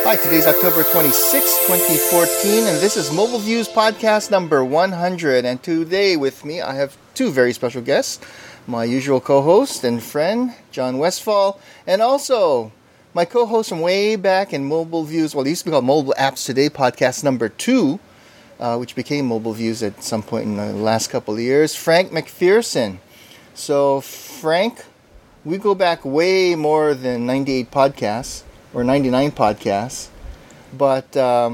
Hi, today's October 26, 2014, and this is Mobile Views podcast number 100. And today with me, I have two very special guests. My usual co-host and friend, John Westfall, and also my co-host from way back in Mobile Views, well, it used to be called Mobile Apps Today podcast number 2, which became Mobile Views at some point in the last couple of years, Frank McPherson. So, Frank, we go back way more than 98 podcasts. Or 99 podcasts. But,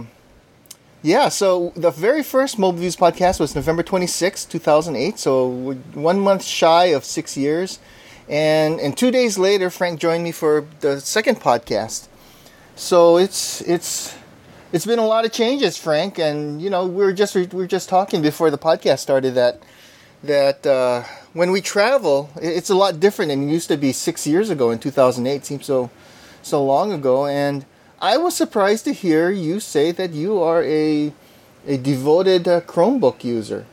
so the very first Mobile Views podcast was November 26, 2008. So we're 1 month shy of 6 years. And 2 days later, Frank joined me for the second podcast. So it's been a lot of changes, Frank. And, you know, we were just talking before the podcast started that when we travel, it's a lot different than it used to be 6 years ago in 2008. It seems so long ago, and I was surprised to hear you say that you are a devoted Chromebook user.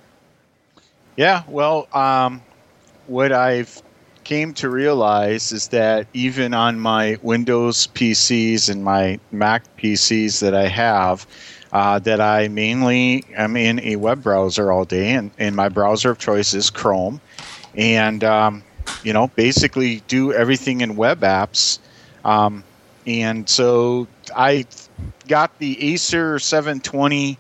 Yeah, well, what I've came to realize is that even on my Windows PCs and my Mac PCs that I have, that I mainly am in a web browser all day, and my browser of choice is Chrome, and basically do everything in web apps. And so I got the Acer 720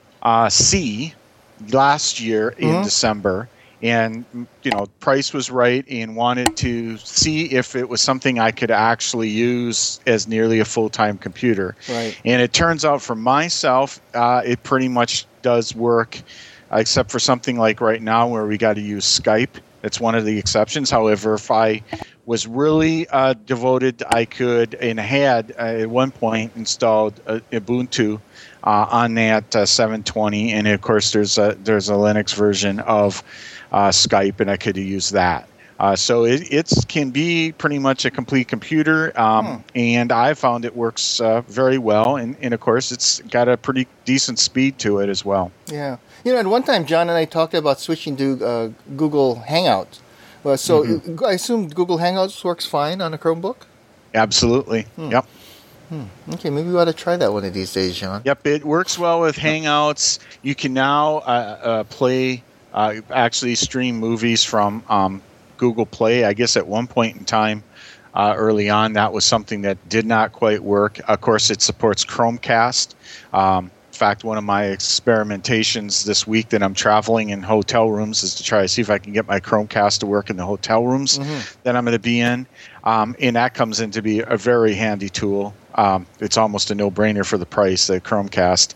C last year in December, and price was right, and wanted to see if it was something I could actually use as nearly a full-time computer. Right. And it turns out for myself, it pretty much does work, except for something like right now where we got to use Skype. That's one of the exceptions. However, if I was really devoted, I could and had at one point installed Ubuntu on that 720, and of course there's a Linux version of Skype, and I could use that. So it can be pretty much a complete computer, and I found it works very well, and of course it's got a pretty decent speed to it as well. Yeah. At one time, John and I talked about switching to Google Hangouts. Well, so I assume Google Hangouts works fine on a Chromebook? Absolutely. Yep. Okay, maybe we ought to try that one of these days, John. Yep, it works well with Hangouts. You can now actually stream movies from Google Play. I guess at one point in time early on, that was something that did not quite work. Of course, it supports Chromecast. In fact, one of my experimentations this week that I'm traveling in hotel rooms is to try to see if I can get my Chromecast to work in the hotel rooms that I'm going to be in. And that comes in to be a very handy tool. It's almost a no-brainer for the price, the Chromecast.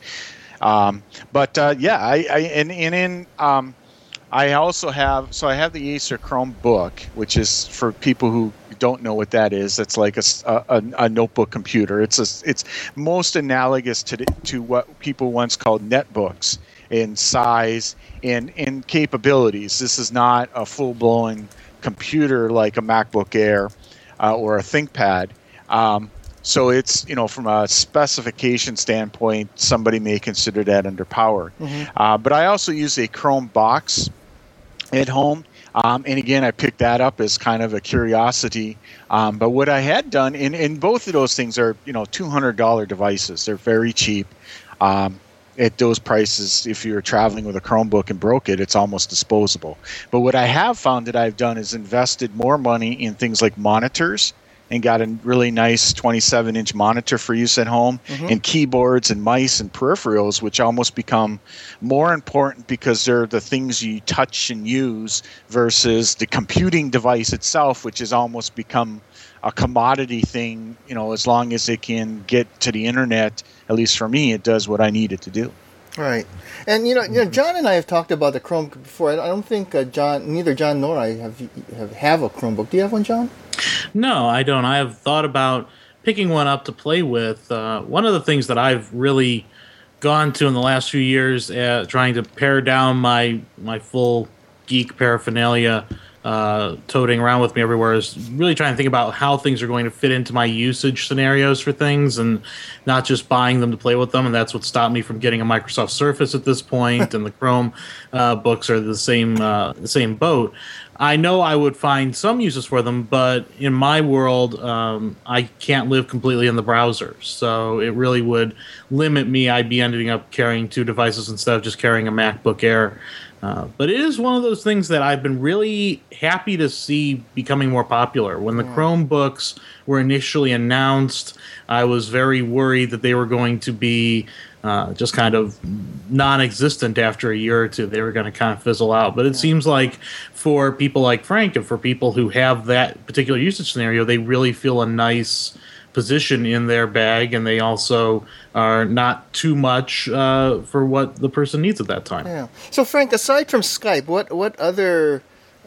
I also have the Acer Chromebook, which is for people who don't know what that is. It's like a notebook computer. It's most analogous to what people once called netbooks in size and capabilities. This is not a full-blown computer like a MacBook Air or a ThinkPad. So it's, from a specification standpoint, somebody may consider that underpowered. But I also use a Chrome box at home. And again, I picked that up as kind of a curiosity. But what I had done, and both of those things are, $200 devices. They're very cheap. At those prices, if you're traveling with a Chromebook and broke it, it's almost disposable. But what I have found that I've done is invested more money in things like monitors, and got a really nice 27-inch monitor for use at home, and keyboards and mice and peripherals, which almost become more important because they're the things you touch and use versus the computing device itself, which has almost become a commodity thing. As long as it can get to the internet, at least for me, it does what I need it to do. Right. And, John and I have talked about the Chrome before. I don't think neither John nor I have a Chromebook. Do you have one, John? No, I don't. I have thought about picking one up to play with. One of the things that I've really gone to in the last few years, trying to pare down my full geek paraphernalia, toting around with me everywhere, is really trying to think about how things are going to fit into my usage scenarios for things, and not just buying them to play with them. And that's what stopped me from getting a Microsoft Surface at this point. And the Chrome books are the same boat. I know I would find some uses for them, but in my world, I can't live completely in the browser. So it really would limit me. I'd be ending up carrying 2 devices instead of just carrying a MacBook Air. But it is one of those things that I've been really happy to see becoming more popular. When the Chromebooks were initially announced, I was very worried that they were going to be just kind of non-existent after a year or two. They were going to kind of fizzle out. But it seems like for people like Frank and for people who have that particular usage scenario, they really feel a nice position in their bag, and they also are not too much for what the person needs at that time. Yeah. So Frank, aside from Skype, what other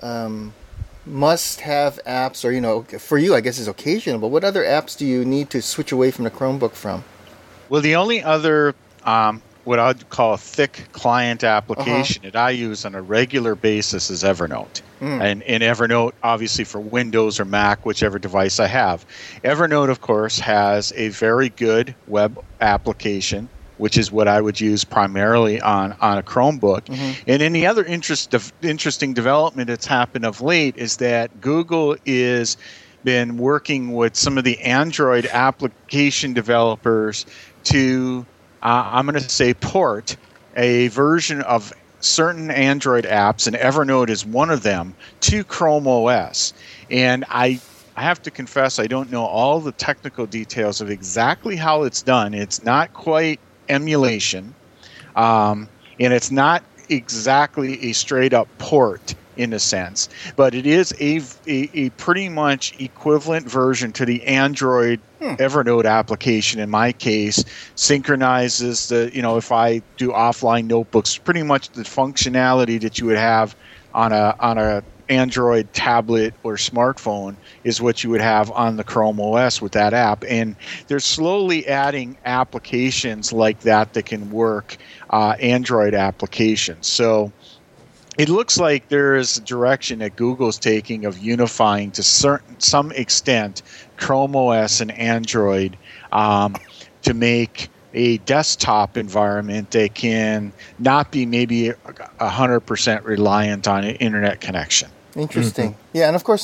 must-have apps, or for you, I guess is occasional, but what other apps do you need to switch away from the Chromebook from? Well, the only other what I'd call a thick client application that I use on a regular basis is Evernote. And Evernote, obviously, for Windows or Mac, whichever device I have. Evernote, of course, has a very good web application, which is what I would use primarily on a Chromebook. And then the other interesting development that's happened of late is that Google is been working with some of the Android application developers to, I'm going to say, port a version of certain Android apps, and Evernote is one of them, to Chrome OS. And I have to confess, I don't know all the technical details of exactly how it's done. It's not quite emulation, and it's not exactly a straight-up port in a sense, but it is a pretty much equivalent version to the Android Evernote application. In my case, synchronizes the, if I do offline notebooks, pretty much the functionality that you would have on a Android tablet or smartphone is what you would have on the Chrome OS with that app. And they're slowly adding applications like that can work Android applications. So it looks like there is a direction that Google's taking of unifying to some extent Chrome OS and Android to make a desktop environment that can not be maybe 100% reliant on an internet connection. Interesting. Yeah, and of course,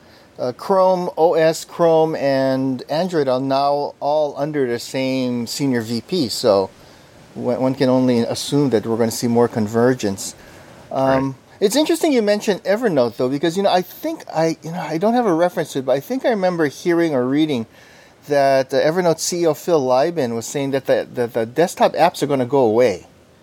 Chrome OS, Chrome, and Android are now all under the same senior VP, so one can only assume that we're going to see more convergence. Right. It's interesting you mentioned Evernote, though, because I think I don't have a reference to it, but I think I remember hearing or reading that Evernote CEO Phil Libin was saying that the desktop apps are going to go away.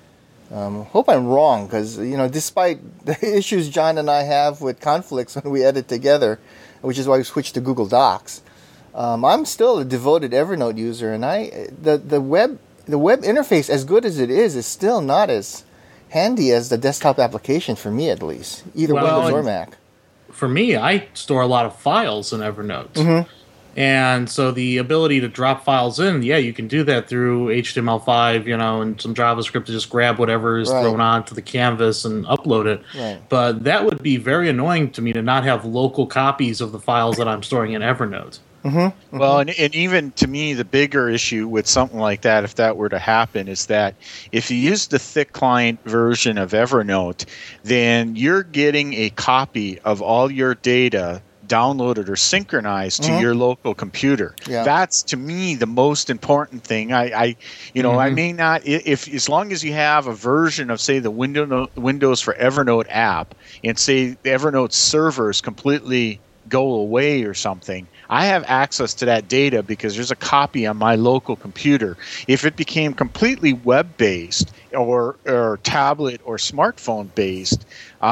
Hope I'm wrong, because despite the issues John and I have with conflicts when we edit together, which is why we switched to Google Docs, I'm still a devoted Evernote user, and the web interface, as good as it is still not as handy as the desktop application for me, at least, either Windows or Mac. For me, I store a lot of files in Evernote. And so the ability to drop files in, you can do that through HTML5, and some JavaScript to just grab whatever is thrown onto the canvas and upload it. Right. But that would be very annoying to me to not have local copies of the files that I'm storing in Evernote. Well, and even to me, the bigger issue with something like that, if that were to happen, is that if you use the thick client version of Evernote, then you're getting a copy of all your data downloaded or synchronized to your local computer. Yeah. That's, to me, the most important thing. I may not, as long as you have a version of, say, the Windows for Evernote app, and say the Evernote servers completely go away or something, I have access to that data because there's a copy on my local computer. If it became completely web-based or tablet or smartphone-based,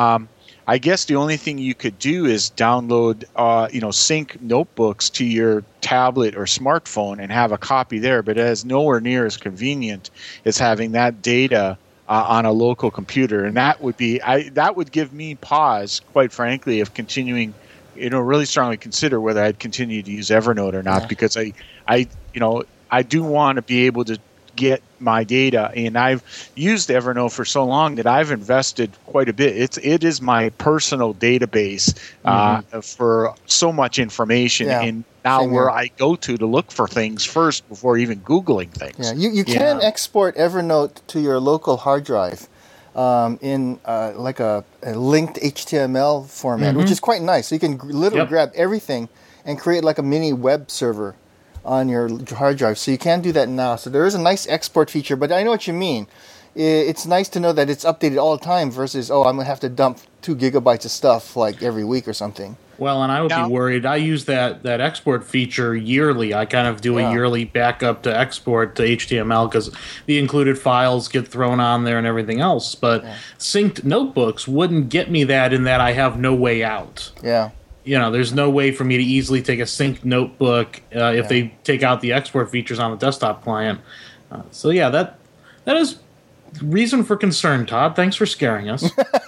I guess the only thing you could do is download, sync notebooks to your tablet or smartphone and have a copy there, but it is nowhere near as convenient as having that data on a local computer. And that would give me pause, quite frankly, of continuing, really strongly consider whether I'd continue to use Evernote or not, because I do want to be able to get my data. And I've used Evernote for so long that I've invested quite a bit. It is my personal database for so much information, and now where I go to look for things first before even Googling things. Yeah, you can export Evernote to your local hard drive in like a linked HTML format, which is quite nice. So you can literally grab everything and create like a mini web server on your hard drive. So you can do that now. So there is a nice export feature, but I know what you mean. It's nice to know that it's updated all the time versus, I'm going to have to dump 2 gigabytes of stuff like every week or something. Well, and I would be worried. I use that export feature yearly. I kind of do a yearly backup to export to HTML because the included files get thrown on there and everything else. But synced notebooks wouldn't get me that in that I have no way out. Yeah. There's no way for me to easily take a synced notebook if they take out the export features on the desktop client. That is reason for concern, Todd. Thanks for scaring us.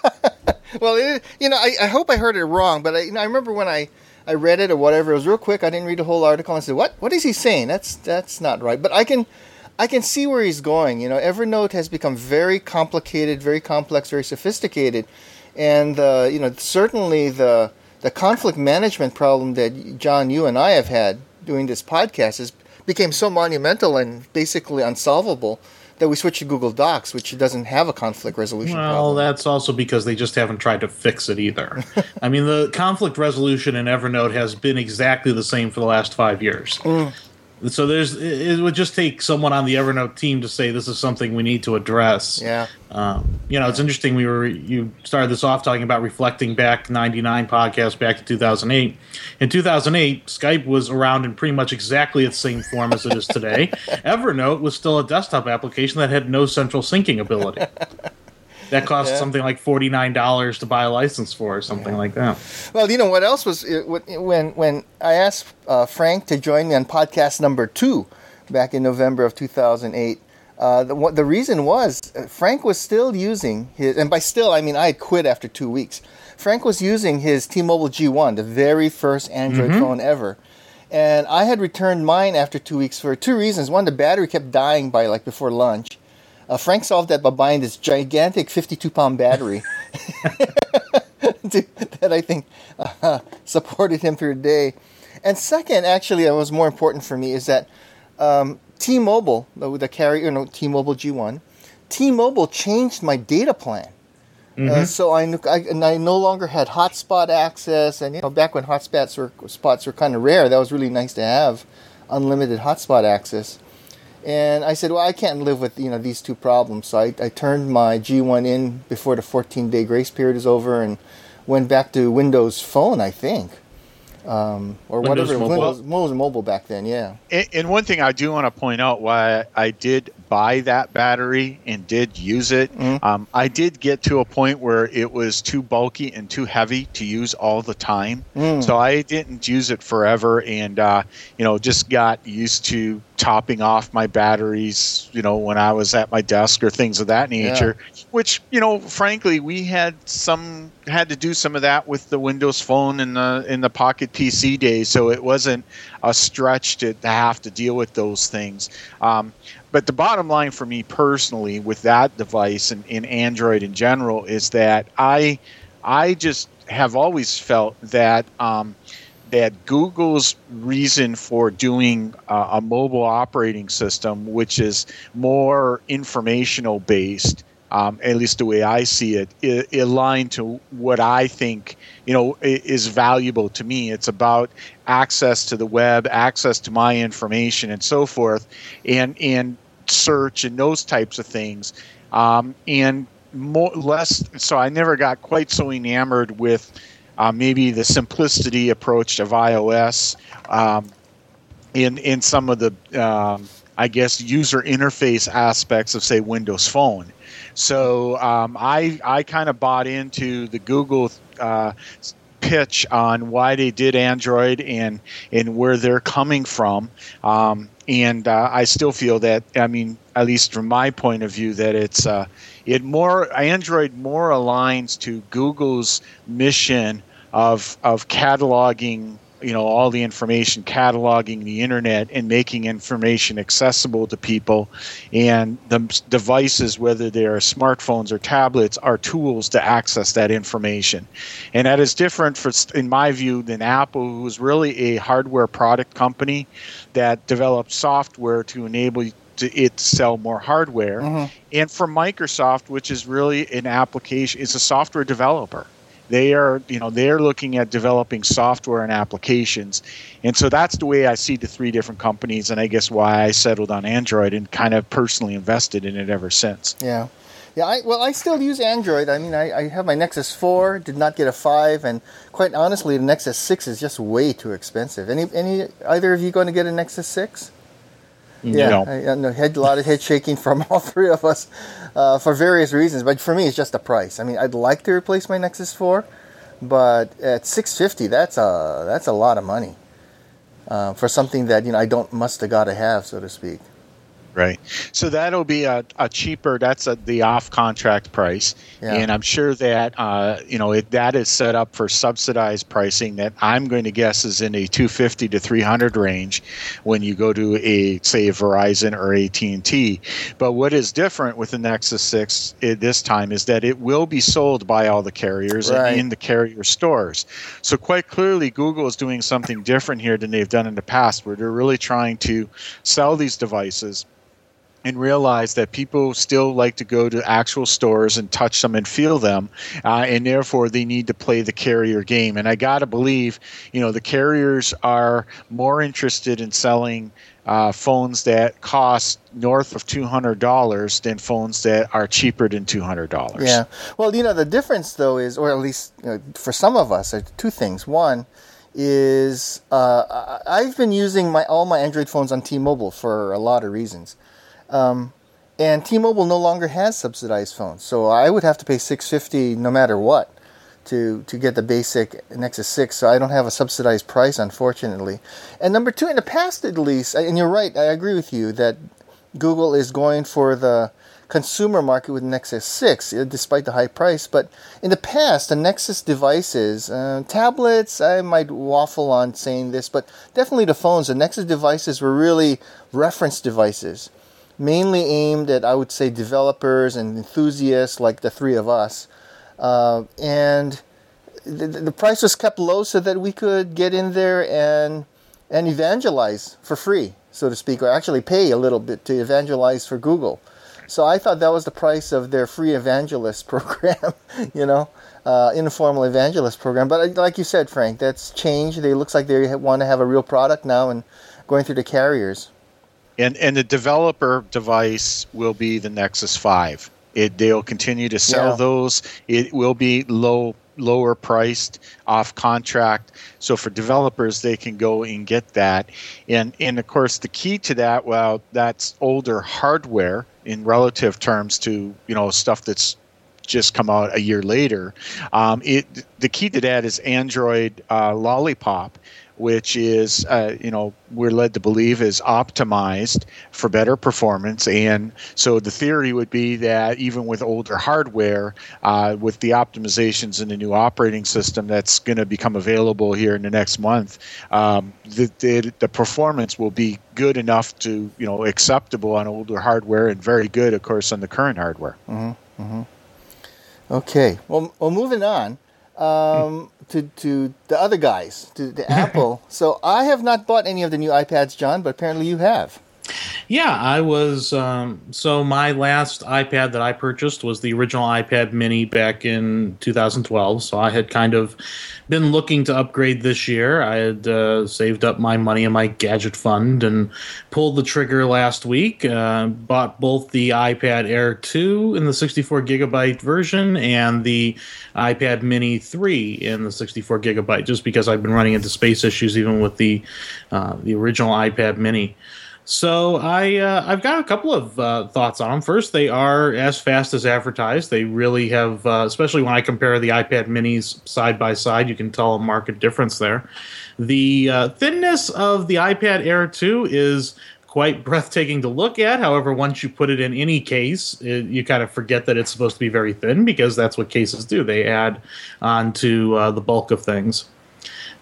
Well, I hope I heard it wrong, but I remember when I read it or whatever, it was real quick. I didn't read the whole article and I said, "What is he saying? That's not right." But I can see where he's going. Evernote has become very complicated, very complex, very sophisticated, and certainly the conflict management problem that John, you and I have had doing this podcast became so monumental and basically unsolvable that we switched to Google Docs, which doesn't have a conflict resolution problem. Well, that's also because they just haven't tried to fix it either. I mean, the conflict resolution in Evernote has been exactly the same for the last 5 years. So it would just take someone on the Evernote team to say this is something we need to address. Yeah. It's interesting. You started this off talking about reflecting back 99 podcast back to 2008. In 2008, Skype was around in pretty much exactly its same form as it is today. Evernote was still a desktop application that had no central syncing ability. That cost something like $49 to buy a license for, or something like that. Well, what else was when I asked Frank to join me on podcast number 2 back in November of 2008. The reason was Frank was still using his, and by still I mean I had quit after 2 weeks. Frank was using his T-Mobile G1, the very first Android phone ever. And I had returned mine after 2 weeks for 2 reasons. One, the battery kept dying by before lunch. Frank solved that by buying this gigantic 52-pound battery that I think supported him through the day. And second, actually, it was more important for me, is that T-Mobile, the carrier, T-Mobile G1, T-Mobile changed my data plan. So I no longer had hotspot access, and back when hotspots were kind of rare, that was really nice to have unlimited hotspot access. And I said, well, I can't live with these two problems. So I turned my G1 in before the 14-day grace period is over and went back to Windows Phone, I think. Or Windows whatever. Mobile. Windows Mobile back then, yeah. And one thing I do want to point out why I did buy that battery and did use it. I did get to a point where it was too bulky and too heavy to use all the time. So I didn't use it forever and, just got used to topping off my batteries, when I was at my desk or things of that nature, which, frankly, we had to do some of that with the Windows Phone in the Pocket PC days. So it wasn't a stretch to have to deal with those things. But the bottom line for me personally with that device and in Android in general is that I just have always felt that that Google's reason for doing a mobile operating system, which is more informational based, at least the way I see it, aligned to what I think is valuable to me. It's about access to the web, access to my information, and so forth, and search and those types of things, and less. So I never got quite so enamored with maybe the simplicity approach of iOS in some of the user interface aspects of, say, Windows Phone. So I kind of bought into the Google pitch on why they did Android and where they're coming from. And I still feel that, at least from my point of view, that it's Android more aligns to Google's mission of cataloging all the information, cataloging the internet and making information accessible to people. And the devices, whether they are smartphones or tablets, are tools to access that information. And that is different, in my view, than Apple, who is really a hardware product company that developed software to enable it to sell more hardware. And for Microsoft, which is really an application, is a software developer. They are looking at developing software and applications. And so that's the way I see the three different companies, and I guess why I settled on Android and kind of personally invested in it ever since. Yeah. I still use Android. I mean, I have my Nexus 4, did not get a 5, and quite honestly, the Nexus 6 is just way too expensive. Either of you going to get a Nexus 6? Yeah, I had a lot of head shaking from all three of us for various reasons. But for me, it's just the price. I mean, I'd like to replace my Nexus 4, but at $650, that's a lot of money for something that I don't gotta have, so to speak. Right. So that'll be a cheaper, that's the off-contract price. Yeah. And I'm sure that, that is set up for subsidized pricing that I'm going to guess is in a $250 to $300 range when you go to say, Verizon or AT&T. But what is different with the Nexus 6 this time is that it will be sold by all the carriers and in the carrier stores. So quite clearly, Google is doing something different here than they've done in the past, where they're really trying to sell these devices and realize that people still like to go to actual stores and touch them and feel them, and therefore they need to play the carrier game. And I got to believe, the carriers are more interested in selling phones that cost north of $200 than phones that are cheaper than $200. Yeah. Well, the difference, though, is, or at least for some of us, are two things. One is I've been using all my Android phones on T-Mobile for a lot of reasons. And T-Mobile no longer has subsidized phones, so I would have to pay $650 no matter what to get the basic Nexus 6. So I don't have a subsidized price, unfortunately. And number two, in the past at least, and you're right, I agree with you that Google is going for the consumer market with Nexus 6, despite the high price. But in the past, the Nexus devices, tablets, I might waffle on saying this, but definitely the phones, the Nexus devices were really reference devices, mainly aimed at, I would say, developers and enthusiasts like the three of us. And the price was kept low so that we could get in there and evangelize for free, so to speak, or actually pay a little bit to evangelize for Google. So I thought that was the price of their free evangelist program, informal evangelist program. But like you said, Frank, that's changed. It looks like they want to have a real product now and going through the carriers. And the developer device will be the Nexus 5. They'll continue to sell those. It will be lower priced, off contract. So for developers, they can go and get that. And of course, the key to that, well, that's older hardware in relative terms to stuff that's just come out a year later. The key to that is Android Lollipop, which is, we're led to believe is optimized for better performance. And so the theory would be that even with older hardware, with the optimizations in the new operating system that's going to become available here in the next month, the performance will be good enough to, acceptable on older hardware and very good, of course, on the current hardware. Mm-hmm. Mm-hmm. Okay. Well, moving on. To the other guys, to Apple. So I have not bought any of the new iPads, John, but apparently you have. Yeah, I was. So my last iPad that I purchased was the original iPad Mini back in 2012. So I had kind of been looking to upgrade this year. I had saved up my money in my gadget fund and pulled the trigger last week. Bought both the iPad Air 2 in the 64 gigabyte version and the iPad Mini 3 in the 64 gigabyte, just because I've been running into space issues even with the original iPad Mini. So I've got a couple of thoughts on them. First, they are as fast as advertised. They really have, especially when I compare the iPad Minis side by side, you can tell a marked difference there. The thinness of the iPad Air 2 is quite breathtaking to look at. However, once you put it in any case, you kind of forget that it's supposed to be very thin, because that's what cases do. They add on to the bulk of things.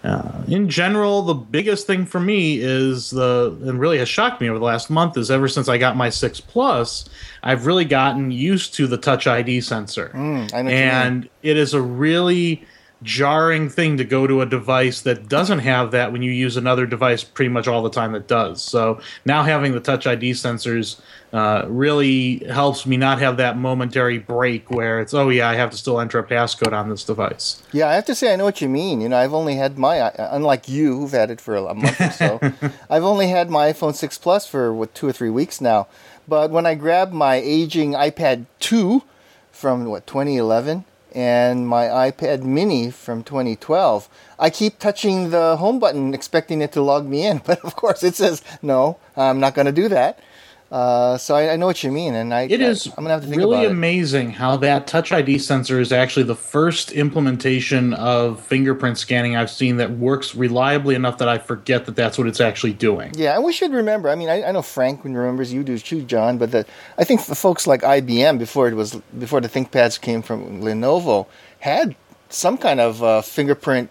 In general, the biggest thing for me and really has shocked me over the last month, is ever since I got my 6 Plus, I've really gotten used to the Touch ID sensor. I know what you mean. And it is a really jarring thing to go to a device that doesn't have that when you use another device pretty much all the time that does. So now having the Touch ID sensors really helps me not have that momentary break where it's, oh yeah, I have to still enter a passcode on this device. Yeah, I have to say, I know what you mean. You know, I've only had unlike you, who've had it for a month or so, I've only had my iPhone 6 Plus for, 2 or 3 weeks now. But when I grabbed my aging iPad 2 from, 2011, and my iPad mini from 2012, I keep touching the home button expecting it to log me in. But of course it says, no, I'm not going to do that. So I know what you mean, and I'm going to have to think really about it. amazing how that Touch ID sensor is actually the first implementation of fingerprint scanning I've seen that works reliably enough that I forget that that's what it's actually doing. Yeah, and we should remember, I mean, I know Frank remembers, you do too, John, but I think the folks like IBM, before the ThinkPads came from Lenovo, had some kind of fingerprint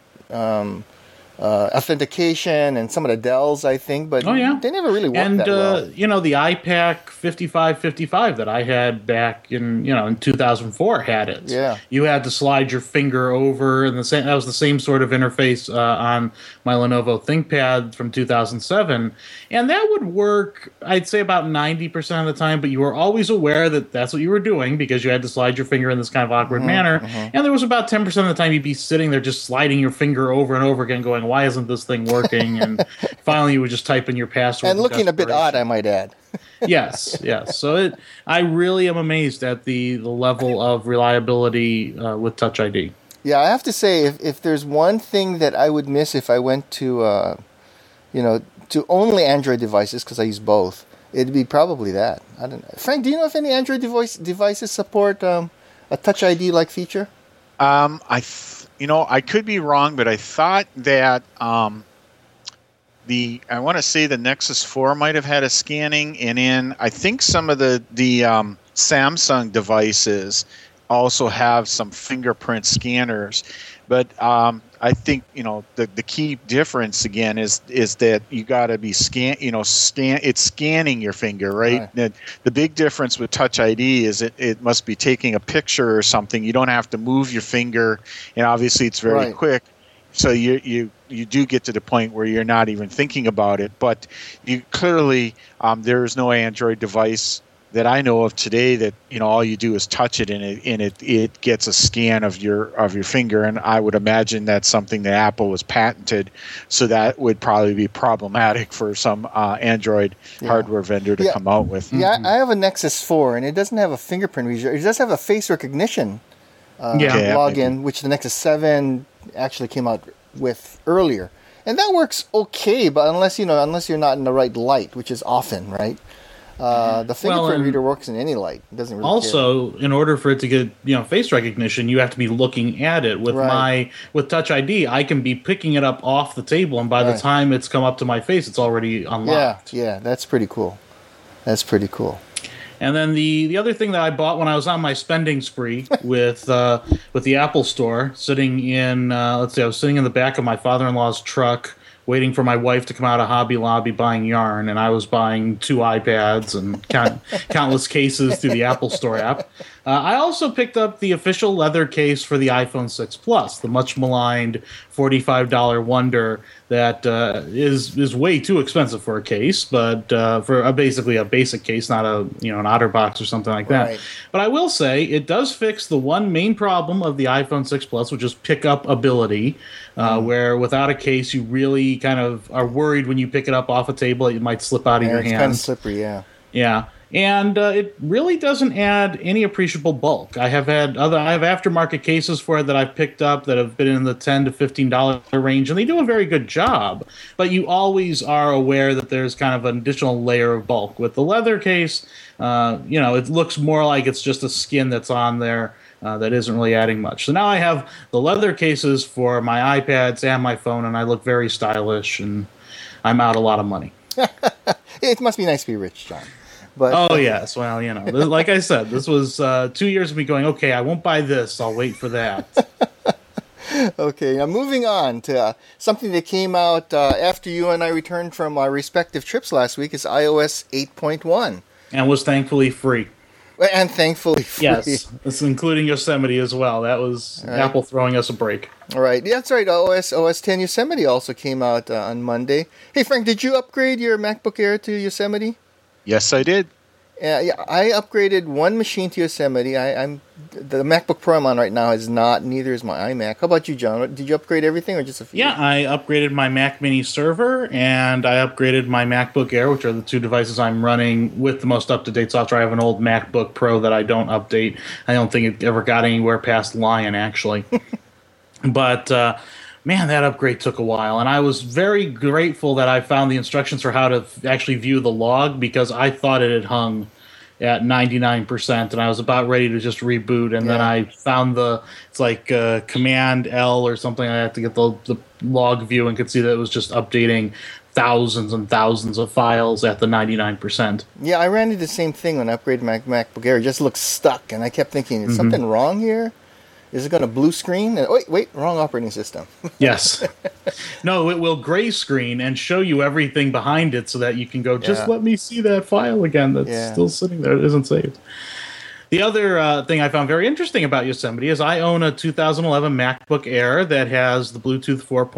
authentication, and some of the Dells, I think, but they never really worked that well. You know, the iPAQ 5555 that I had back in 2004 had it. Yeah. You had to slide your finger over, and that was the same sort of interface on my Lenovo ThinkPad from 2007, and that would work, I'd say, about 90% of the time, but you were always aware that that's what you were doing because you had to slide your finger in this kind of awkward manner, and there was about 10% of the time you'd be sitting there just sliding your finger over and over again going, why isn't this thing working? And finally you would just type in your password. And looking a bit odd, I might add. Yes. So I really am amazed at the level of reliability with Touch ID. Yeah, I have to say, if there's one thing that I would miss if I went to, to only Android devices, because I use both, it'd be probably that. I don't know. Frank, do you know if any Android devices support a Touch ID-like feature? I could be wrong, but I thought that I want to say the Nexus 4 might have had a scanning, and in I think some of the Samsung devices also have some fingerprint scanners. But I think the key difference again is that you got to be it's scanning your finger, right? The big difference with Touch ID is it must be taking a picture or something. You don't have to move your finger, and obviously it's very quick. So you do get to the point where you're not even thinking about it. But you clearly there is no Android device that I know of today that all you do is touch it and it gets a scan of your finger, and I would imagine that's something that Apple has patented, so that would probably be problematic for some Android hardware vendor to come out with. Yeah, I have a Nexus 4 and it doesn't have a fingerprint reader. It does have a face recognition login, which the Nexus 7 actually came out with earlier, and that works okay, but unless you're not in the right light, which is often, right? The fingerprint reader works in any light. It doesn't really also, in order for it to get face recognition, you have to be looking at it. With Touch ID, I can be picking it up off the table, and by the time it's come up to my face, it's already unlocked. Yeah, that's pretty cool. And then the other thing that I bought when I was on my spending spree with the Apple Store, sitting in I was sitting in the back of my father-in-law's truck, waiting for my wife to come out of Hobby Lobby buying yarn, and I was buying 2 iPads and countless cases through the Apple Store app. I also picked up the official leather case for the iPhone 6 Plus, the much maligned $45 wonder that is way too expensive for a case, but for basically a basic case, not an OtterBox or something like that. But I will say it does fix the one main problem of the iPhone 6 Plus, which is pickup ability, where without a case you really kind of are worried when you pick it up off a table it might slip out of your hand. It's kind of slippery, Yeah. And it really doesn't add any appreciable bulk. I have aftermarket cases for it that I've picked up that have been in the $10 to $15 range, and they do a very good job. But you always are aware that there's kind of an additional layer of bulk. With the leather case, it looks more like it's just a skin that's on there that isn't really adding much. So now I have the leather cases for my iPads and my phone, and I look very stylish, and I'm out a lot of money. It must be nice to be rich, John. But, yes. Well, like I said, this was 2 years of me going, okay, I won't buy this. I'll wait for that. Okay, now moving on to something that came out after you and I returned from our respective trips last week is iOS 8.1. And was thankfully free. And thankfully free. Yes, it's including Yosemite as well. That was right. Apple throwing us a break. All right, yeah, that's right. OS 10 Yosemite also came out on Monday. Hey, Frank, did you upgrade your MacBook Air to Yosemite? Yes, I did. Yeah, I upgraded one machine to Yosemite. The MacBook Pro I'm on right now is not. Neither is my iMac. How about you, John? Did you upgrade everything or just a few? Yeah, I upgraded my Mac Mini server and I upgraded my MacBook Air, which are the two devices I'm running with the most up-to-date software. I have an old MacBook Pro that I don't update. I don't think it ever got anywhere past Lion, actually. But man, that upgrade took a while, and I was very grateful that I found the instructions for how to actually view the log, because I thought it had hung at 99%, and I was about ready to just reboot, and then I found it's like Command L or something like that to get the log view, and could see that it was just updating thousands and thousands of files at the 99%. Yeah, I ran into the same thing when I upgraded my MacBook Air. It just looked stuck, and I kept thinking, is something wrong here? Is it going to blue screen? And, wait, wrong operating system. Yes. No, it will gray screen and show you everything behind it so that you can go, just let me see that file again that's still sitting there. It isn't saved. The other thing I found very interesting about Yosemite is I own a 2011 MacBook Air that has the Bluetooth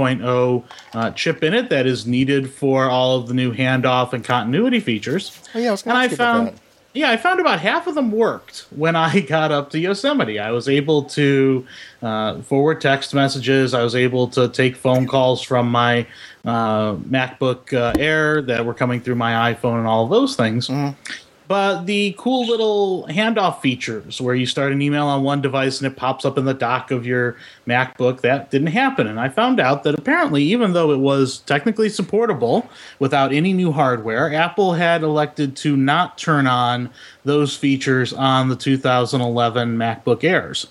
4.0 chip in it that is needed for all of the new handoff and continuity features. Oh, yeah, I was going to ask you about that. Yeah, I found about half of them worked when I got up to Yosemite. I was able to forward text messages. I was able to take phone calls from my MacBook Air that were coming through my iPhone and all of those things. But the cool little handoff features where you start an email on one device and it pops up in the dock of your MacBook, that didn't happen. And I found out that apparently, even though it was technically supportable without any new hardware, Apple had elected to not turn on those features on the 2011 MacBook Airs.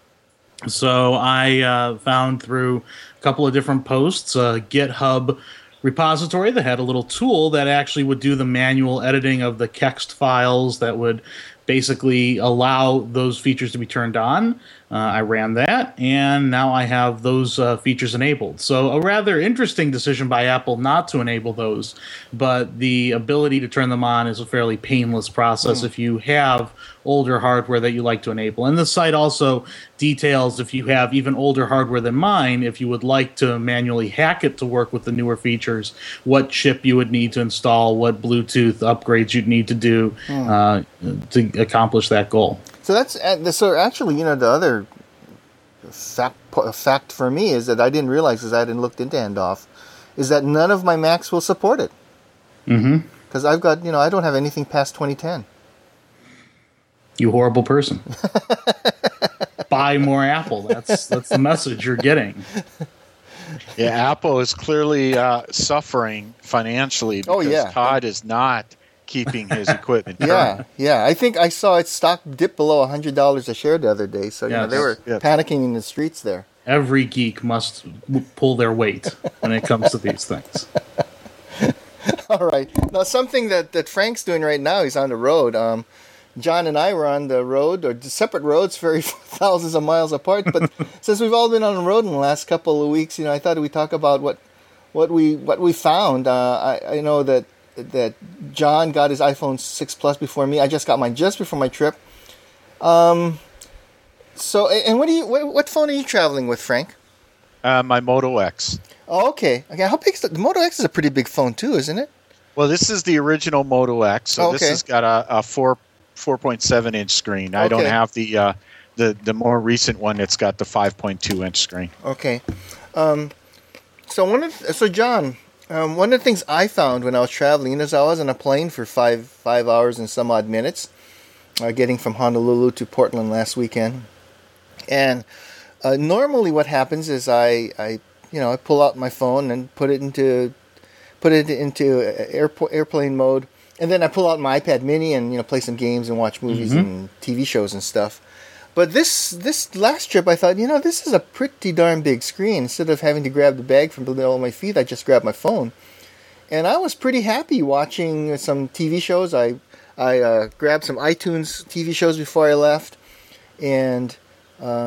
So I found through a couple of different posts, GitHub repository that had a little tool that actually would do the manual editing of the text files that would basically allow those features to be turned on. I ran that, and now I have those features enabled. So a rather interesting decision by Apple not to enable those, but the ability to turn them on is a fairly painless process if you have older hardware that you like to enable. And the site also details, if you have even older hardware than mine, if you would like to manually hack it to work with the newer features, what chip you would need to install, what Bluetooth upgrades you'd need to do to accomplish that goal. So actually, the other fact for me is that I didn't realize, because I hadn't looked into handoff, is that none of my Macs will support it. Because I've got, I don't have anything past 2010. You horrible person. Buy more Apple. That's the message you're getting. Yeah, Apple is clearly suffering financially because Todd is not keeping his equipment current. Yeah. I think I saw its stock dip below $100 a share the other day. So they were panicking in the streets there. Every geek must pull their weight when it comes to these things. All right. Now, something that Frank's doing right now, he's on the road. John and I were on the road, or separate roads, very thousands of miles apart. But since we've all been on the road in the last couple of weeks, I thought we'd talk about what we found. I know that John got his iPhone 6 Plus before me. I just got mine just before my trip. So, and what phone are you traveling with, Frank? My Moto X. Oh, okay. How big is the Moto X? Is a pretty big phone too, isn't it? Well, this is the original Moto X. So this has got a 4.7 inch screen. I don't have the more recent one. It's got the 5.2 inch screen. Okay. So John, one of the things I found when I was traveling is I was on a plane for five hours and some odd minutes, getting from Honolulu to Portland last weekend. And normally what happens is I pull out my phone and put it into airplane mode, and then I pull out my iPad mini and play some games and watch movies and TV shows and stuff. But this last trip, I thought, this is a pretty darn big screen. Instead of having to grab the bag from below my feet, I just grabbed my phone. And I was pretty happy watching some TV shows. I grabbed some iTunes TV shows before I left. And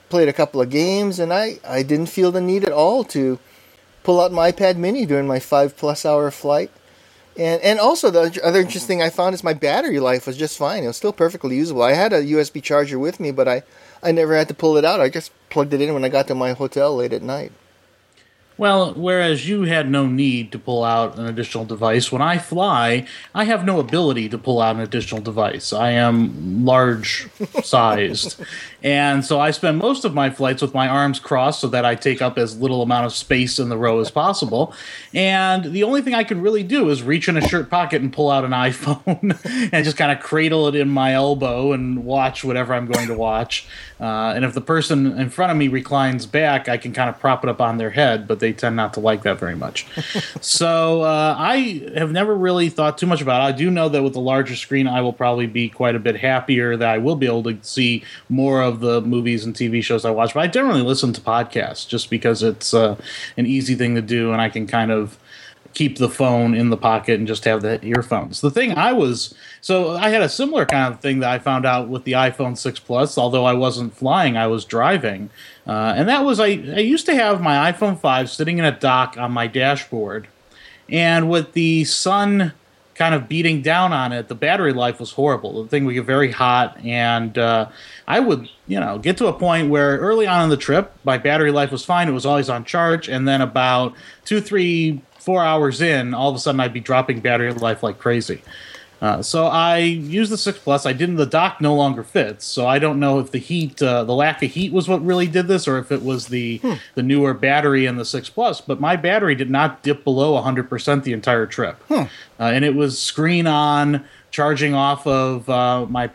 played a couple of games, and I didn't feel the need at all to pull out my iPad mini during my 5+ hour flight. And also, the other interesting thing I found is my battery life was just fine. It was still perfectly usable. I had a USB charger with me, but I never had to pull it out. I just plugged it in when I got to my hotel late at night. Well, whereas you had no need to pull out an additional device, when I fly, I have no ability to pull out an additional device. I am large-sized. And so I spend most of my flights with my arms crossed so that I take up as little amount of space in the row as possible. And the only thing I can really do is reach in a shirt pocket and pull out an iPhone and just kind of cradle it in my elbow and watch whatever I'm going to watch. And if the person in front of me reclines back, I can kind of prop it up on their head, but they tend not to like that very much. So I have never really thought too much about it. I do know that with the larger screen, I will probably be quite a bit happier that I will be able to see more of the movies and TV shows I watch. But I generally listen to podcasts just because it's an easy thing to do, and I can kind of keep the phone in the pocket and just have the earphones. The thing I had a similar kind of thing that I found out with the iPhone 6 Plus, although I wasn't flying, I was driving. And that was, I used to have my iPhone 5 sitting in a dock on my dashboard. And with the sun kind of beating down on it, the battery life was horrible. The thing would get very hot, and I would, get to a point where early on in the trip, my battery life was fine. It was always on charge, and then about 2, 3, 4 hours in, all of a sudden I'd be dropping battery life like crazy. So I used the 6 Plus. The dock no longer fits, so I don't know if the heat, the lack of heat was what really did this, or if it was the newer battery in the 6 Plus. But my battery did not dip below 100% the entire trip. And it was screen on, charging off of my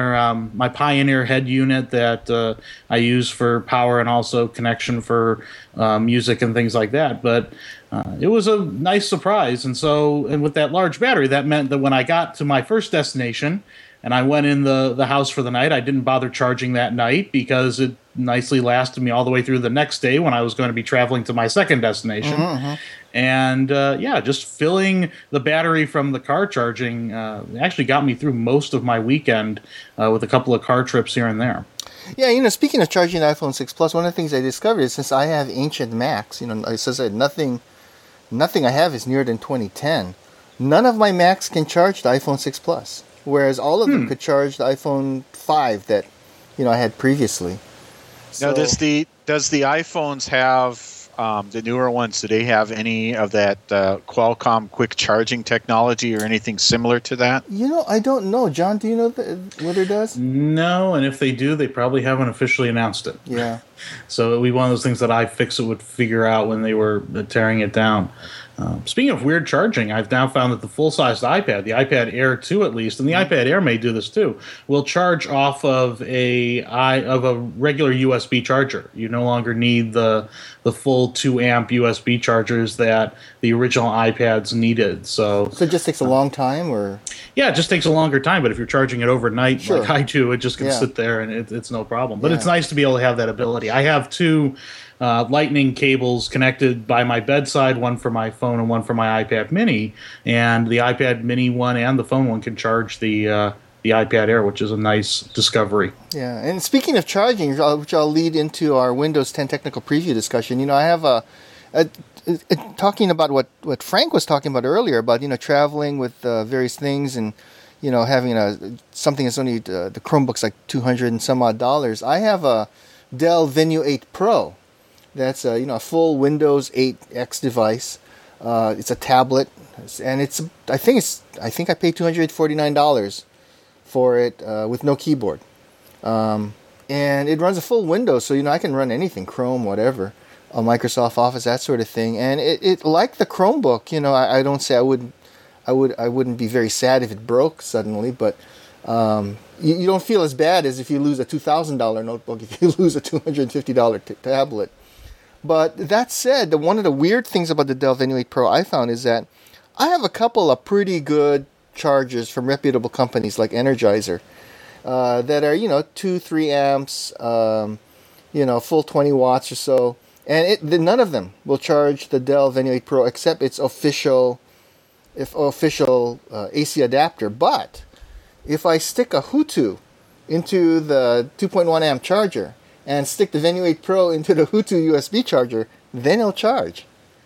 Pioneer head unit that I use for power and also connection for music and things like that. But it was a nice surprise. And with that large battery, that meant that when I got to my first destination and I went in the house for the night, I didn't bother charging that night because it nicely lasted me all the way through the next day when I was going to be traveling to my second destination. And just filling the battery from the car charging actually got me through most of my weekend with a couple of car trips here and there. Yeah, speaking of charging the iPhone 6 Plus, one of the things I discovered is since I have ancient Macs, as I said, nothing I have is newer than 2010. None of my Macs can charge the iPhone 6 Plus, whereas all of them could charge the iPhone 5 that I had previously. Now, does the iPhones have the newer ones? Do they have any of that Qualcomm quick charging technology or anything similar to that? I don't know. John, do you know whether it does? No, and if they do, they probably haven't officially announced it. Yeah. So it'll be one of those things that iFixit would figure out when they were tearing it down. Speaking of weird charging, I've now found that the full-sized iPad, the iPad Air 2 at least, and the iPad Air may do this too, will charge off of a regular USB charger. You no longer need the full 2-amp USB chargers that the original iPads needed. So it just takes a long time, or? Yeah, it just takes a longer time, but if you're charging it overnight Sure. like I do, it just can sit there and it's no problem. But it's nice to be able to have that ability. I have two lightning cables connected by my bedside, one for my phone and one for my iPad mini, and the iPad mini one and the phone one can charge the iPad Air, which is a nice discovery. Yeah, and speaking of charging, which I'll lead into our Windows 10 technical preview discussion, I have talking about what Frank was talking about earlier, about traveling with various things and having something that's only the Chromebook's like $200 and some odd. I have a Dell Venue 8 Pro. That's a full Windows 8X device. It's a tablet, and I think I paid $249 for it with no keyboard, and it runs a full Windows, so I can run anything, Chrome, whatever, Microsoft Office, that sort of thing. And it like the Chromebook, I don't say I wouldn't be very sad if it broke suddenly, but you don't feel as bad as if you lose a $2,000 notebook, if you lose a $250 tablet. But that said, one of the weird things about the Dell Venue 8 Pro I found is that I have a couple of pretty good chargers from reputable companies like Energizer that are 2-3 amps, full 20 watts or so, and none of them will charge the Dell Venue 8 Pro except its official AC adapter. But if I stick a Hutu into the 2.1 amp charger and stick the Venue 8 Pro into the Hutu USB charger, then it'll charge.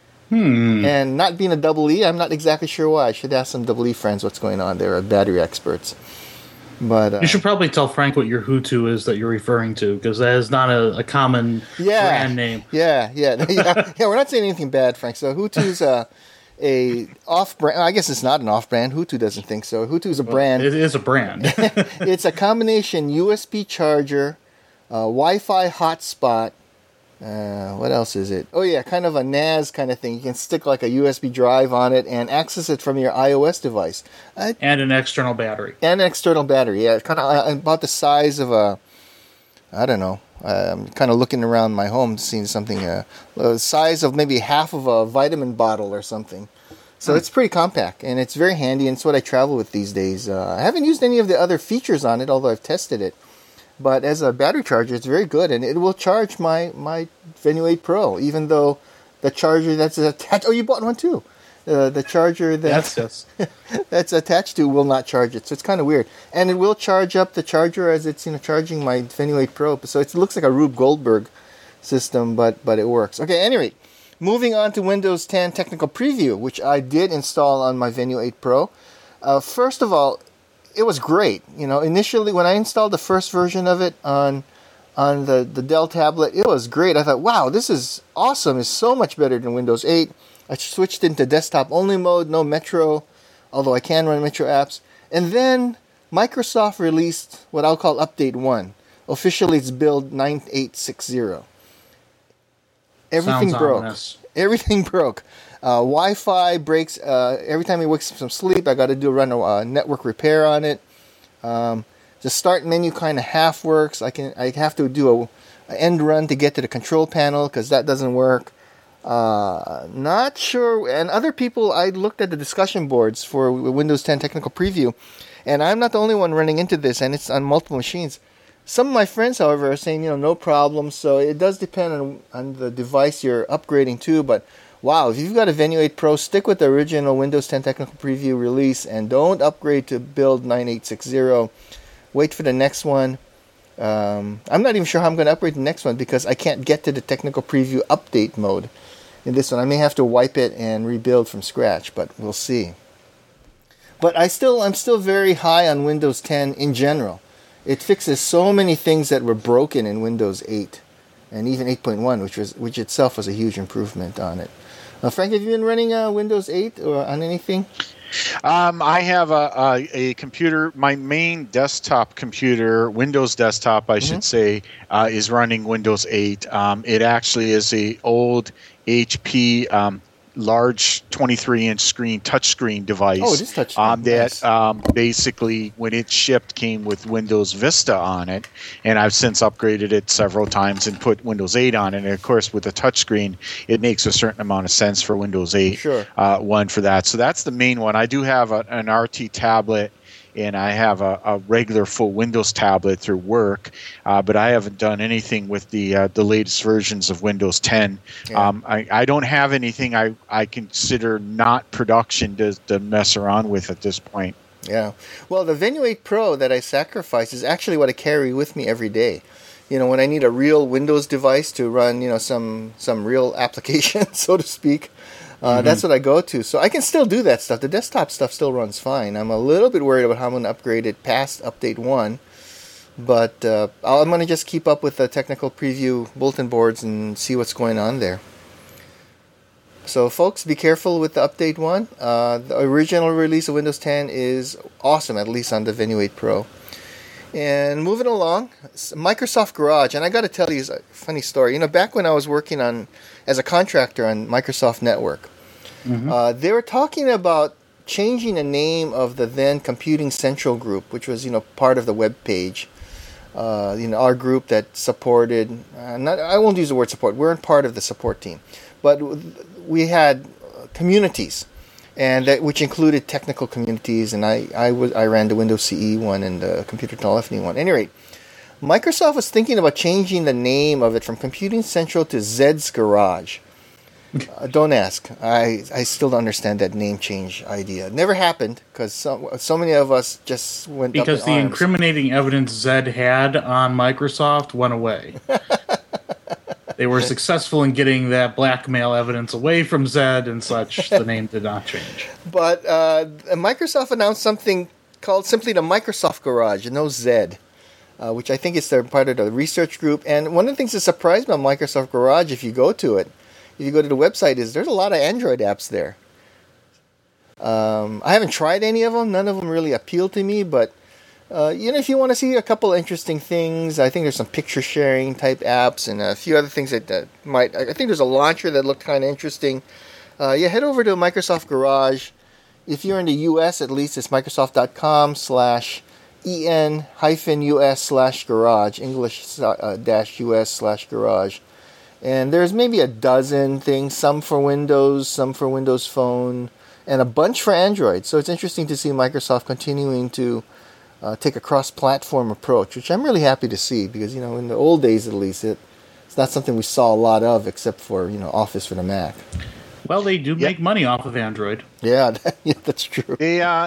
And not being a double E, I'm not exactly sure why. I should ask some double E friends what's going on. They're battery experts. But you should probably tell Frank what your Hutu is that you're referring to, because that is not a common brand name. Yeah. We're not saying anything bad, Frank. So Hutu's a off-brand. I guess it's not an off-brand. Hutu doesn't think so. Hutu's a brand. It is a brand. It's a combination USB charger, Wi-Fi hotspot. What else is it? Oh yeah, kind of a NAS kind of thing. You can stick like a USB drive on it and access it from your iOS device. And an external battery. Yeah, kind of about the size of a, I don't know. I'm kind of looking around my home, seeing something the size of maybe half of a vitamin bottle or something. So it's pretty compact, and it's very handy, and it's what I travel with these days. I haven't used any of the other features on it, although I've tested it. But as a battery charger, it's very good, and it will charge my Venue 8 Pro, even though the charger that's attached... Oh, you bought one too. The charger yes. that's attached to will not charge it, so it's kind of weird. And it will charge up the charger as it's charging my Venue 8 Pro. So it looks like a Rube Goldberg system, but it works. Okay, anyway, moving on to Windows 10 Technical Preview, which I did install on my Venue 8 Pro. First of all, it was great. Initially when I installed the first version of it on the Dell tablet, it was great. I thought, wow, this is awesome. It's so much better than Windows 8. I switched into desktop only mode, no Metro, although I can run Metro apps. And then Microsoft released what I'll call Update 1. Officially, it's build 9860. Everything Sounds broke. ominous. Everything broke. Wi-Fi breaks every time he wakes up from sleep. I got to run a network repair on it. The start menu kind of half works. I have to do a end run to get to the control panel because that doesn't work. Not sure. And other people, I looked at the discussion boards for Windows 10 Technical Preview, and I'm not the only one running into this, and it's on multiple machines. Some of my friends, however, are saying no problem. So it does depend on the device you're upgrading to, but wow, if you've got a Venue 8 Pro, stick with the original Windows 10 Technical Preview release and don't upgrade to build 9860. Wait for the next one. I'm not even sure how I'm going to upgrade the next one because I can't get to the Technical Preview update mode in this one. I may have to wipe it and rebuild from scratch, but we'll see. But I'm still very high on Windows 10 in general. It fixes so many things that were broken in Windows 8 and even 8.1, which itself was a huge improvement on it. Frank, have you been running Windows 8 or on anything? I have a computer. My main desktop computer, Windows desktop, I should say, is running Windows 8. It actually is a old HP large 23-inch screen touchscreen device. Oh, it is touchscreen. That nice. Basically, when it shipped, came with Windows Vista on it, and I've since upgraded it several times and put Windows 8 on it. And of course, with the touchscreen, it makes a certain amount of sense for Windows 8 one for that. So that's the main one. I do have an RT tablet, and I have a regular full Windows tablet through work, but I haven't done anything with the latest versions of Windows 10. Yeah. I don't have anything I consider not production to mess around with at this point. Yeah. Well, the Venue 8 Pro that I sacrifice is actually what I carry with me every day. When I need a real Windows device to run, some real application, so to speak. That's what I go to. So I can still do that stuff. The desktop stuff still runs fine. I'm a little bit worried about how I'm going to upgrade it past Update 1. But I'm going to just keep up with the Technical Preview bulletin boards and see what's going on there. So folks, be careful with the Update 1. The original release of Windows 10 is awesome, at least on the Venue 8 Pro. And moving along, Microsoft Garage. And I got to tell you a funny story. Back when I was working as a contractor on Microsoft Network, they were talking about changing the name of the then Computing Central group, which was part of the web page. Our group that supported. I won't use the word support. We're part of the support team, but we had communities, and which included technical communities. And I ran the Windows CE one and the Computer Telephony one. At any rate, Microsoft was thinking about changing the name of it from Computing Central to Zed's Garage. Don't ask. I still don't understand that name change idea. It never happened because so many of us just went because up the in arms. incriminating evidence Zed had on Microsoft went away. They were successful in getting that blackmail evidence away from Zed and such. The name did not change. But Microsoft announced something called simply the Microsoft Garage, no Zed, which I think is their part of the research group. And one of the things that surprised me on Microsoft Garage, if you go to the website, is there's a lot of Android apps there. I haven't tried any of them. None of them really appeal to me, but if you want to see a couple interesting things, I think there's some picture sharing type apps and a few other things that might. I think there's a launcher that looked kind of interesting. Head over to Microsoft Garage. If you're in the US, at least it's Microsoft.com/en-us/garage, English-US/garage. And there's maybe a dozen things, some for Windows, some for Windows Phone, and a bunch for Android. So it's interesting to see Microsoft continuing to take a cross-platform approach, which I'm really happy to see because, in the old days at least, it's not something we saw a lot of except for, Office for the Mac. Well, they do make money off of Android. Yeah, that's true. I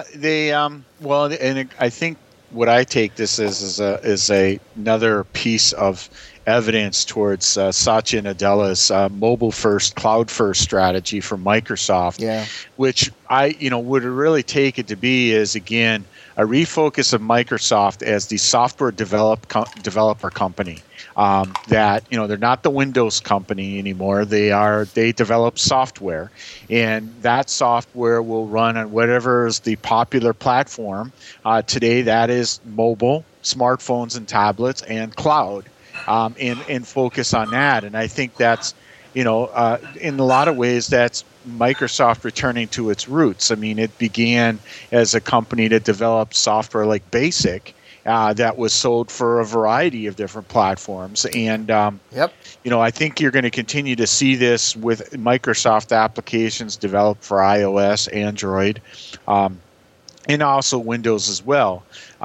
think what I take this as is another piece of evidence towards Satya Nadella's mobile-first, cloud-first strategy for Microsoft, which I would really take it to be is, again, a refocus of Microsoft as the software developer company. That they're not the Windows company anymore. They develop software, and that software will run on whatever is the popular platform today. That is mobile, smartphones and tablets, and cloud, and focus on that. And I think that's in a lot of ways that's Microsoft returning to its roots. I mean, it began as a company that developed software like BASIC. That was sold for a variety of different platforms. And, I think you're going to continue to see this with Microsoft applications developed for iOS, Android, and also Windows as well.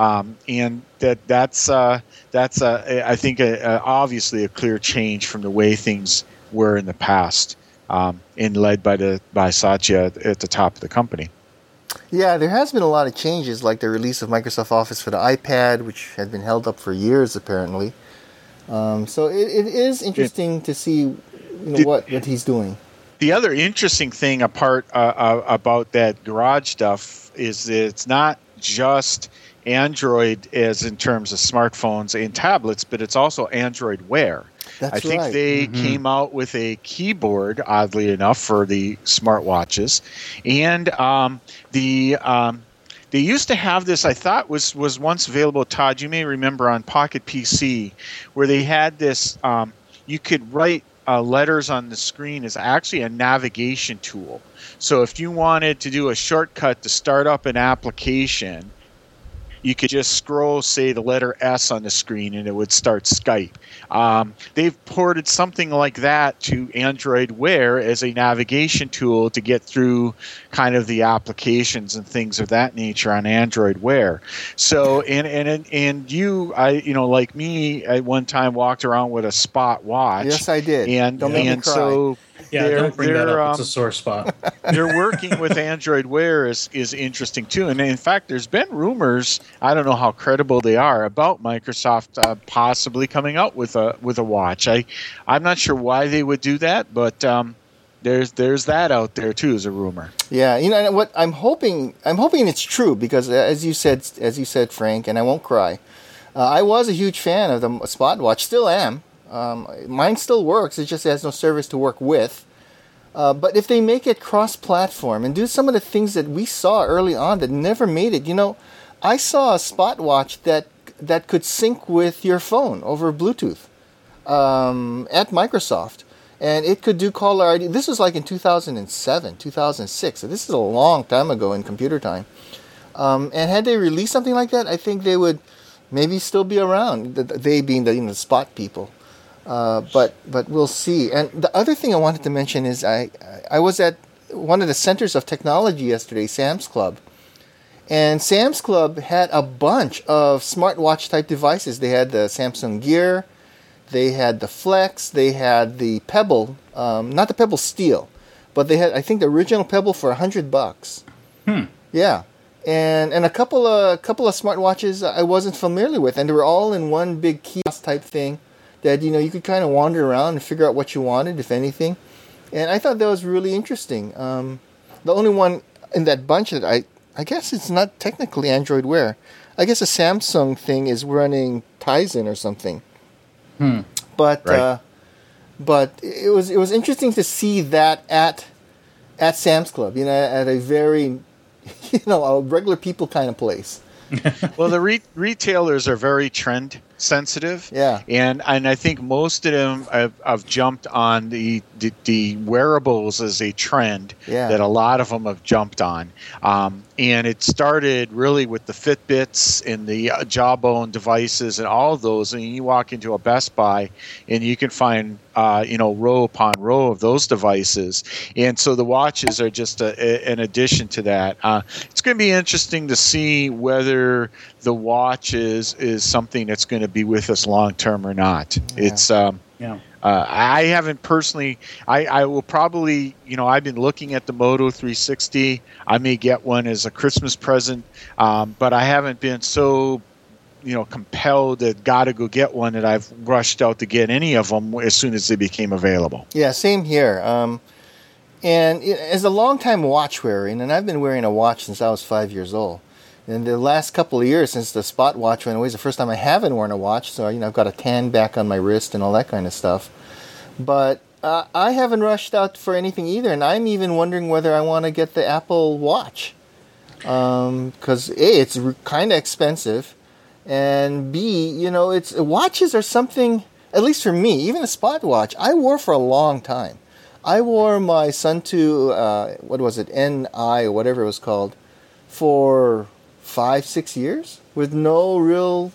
And that's I think, obviously a clear change from the way things were in the past, and led by Satya at the top of the company. Yeah, there has been a lot of changes, like the release of Microsoft Office for the iPad, which had been held up for years, apparently. So it is interesting to see what he's doing. The other interesting thing about that Garage stuff is that it's not just Android as in terms of smartphones and tablets, but it's also Android Wear. That's I think they came out with a keyboard, oddly enough, for the smartwatches, and they used to have this. I thought was once available. Todd, you may remember on Pocket PC, where they had this. You could write letters on the screen as actually a navigation tool. So if you wanted to do a shortcut to start up an application, you could just scroll, say, the letter S on the screen, and it would start Skype. They've ported something like that to Android Wear as a navigation tool to get through kind of the applications and things of that nature on Android Wear. So, and you, like me, at one time walked around with a Spot watch. Yes, I did. And don't make me cry. So. Yeah, don't bring that up. It's a sore spot. They're working with Android Wear is interesting too, and in fact, there's been rumors. I don't know how credible they are about Microsoft possibly coming out with a watch. I'm not sure why they would do that, but there's that out there too as a rumor. Yeah, and what I'm hoping it's true because as you said, Frank, and I won't cry. I was a huge fan of the Spot watch, still am. Mine still works. It just has no service to work with. But if they make it cross-platform and do some of the things that we saw early on that never made it, I saw a Spot watch that could sync with your phone over Bluetooth at Microsoft, and it could do caller ID. This was like in 2007, 2006. So this is a long time ago in computer time. And had they released something like that, I think they would maybe still be around. They being the Spot people. But we'll see. And the other thing I wanted to mention is I was at one of the centers of technology yesterday, Sam's Club. And Sam's Club had a bunch of smartwatch type devices. They had the Samsung Gear, They had the Flex. They had the Pebble, not the Pebble Steel, but they had, I think, the original Pebble for $100. Yeah, and a couple of smartwatches I wasn't familiar with, and they were all in one big kiosk type thing that you could kind of wander around and figure out what you wanted, if anything. And I thought that was really interesting. The only one in that bunch that I guess it's not technically Android Wear. I guess a Samsung thing is running Tizen or something. But right. But it was interesting to see that at Sam's Club, at a very a regular people kind of place. Well, the retailers are very trend sensitive. Yeah. And I think most of them have jumped on the wearables as a trend that a lot of them have jumped on. And it started really with the Fitbits and the Jawbone devices and all of those. And you walk into a Best Buy and you can find row upon row of those devices. And so the watches are just an addition to that. It's going to be interesting to see whether the watch is something that's going to be with us long term or not. Yeah. It's I haven't personally. I will probably I've been looking at the Moto 360. I may get one as a Christmas present, but I haven't been so compelled that gotta go get one that I've rushed out to get any of them as soon as they became available. Yeah, same here. And as a longtime watch wearer, and I've been wearing a watch since I was 5 years old. In the last couple of years, since the Spot watch went away, it's the first time I haven't worn a watch. So I've got a tan back on my wrist and all that kind of stuff. But I haven't rushed out for anything either, and I'm even wondering whether I want to get the Apple Watch, because it's kind of expensive, and B, watches are something. At least for me, even a Spot watch, I wore for a long time. I wore my Sunto, what was it, NI or whatever it was called, for 5-6 years with no real,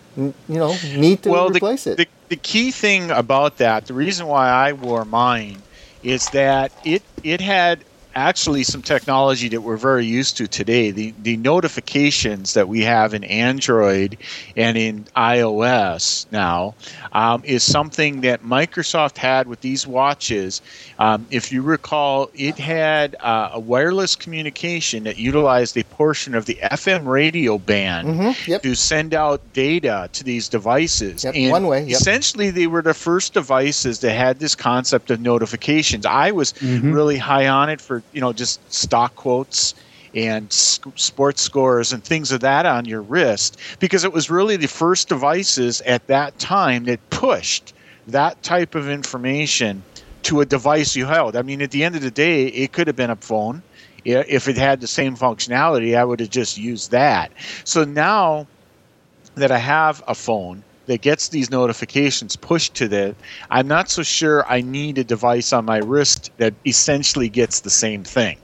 need to replace it. The key thing about that, the reason why I wore mine, is that it had actually some technology that we're very used to today. The notifications that we have in Android and in iOS now is something that Microsoft had with these watches. If you recall, it had a wireless communication that utilized a portion of the FM radio band to send out data to these devices. Yep, and one way. Yep. Essentially, they were the first devices that had this concept of notifications. I was really high on it for just stock quotes and sports scores and things of that on your wrist, because it was really the first devices at that time that pushed that type of information to a device you held. I mean, at the end of the day, it could have been a phone. If it had the same functionality, I would have just used that. So now that I have a phone that gets these notifications pushed to that, I'm not so sure I need a device on my wrist that essentially gets the same thing.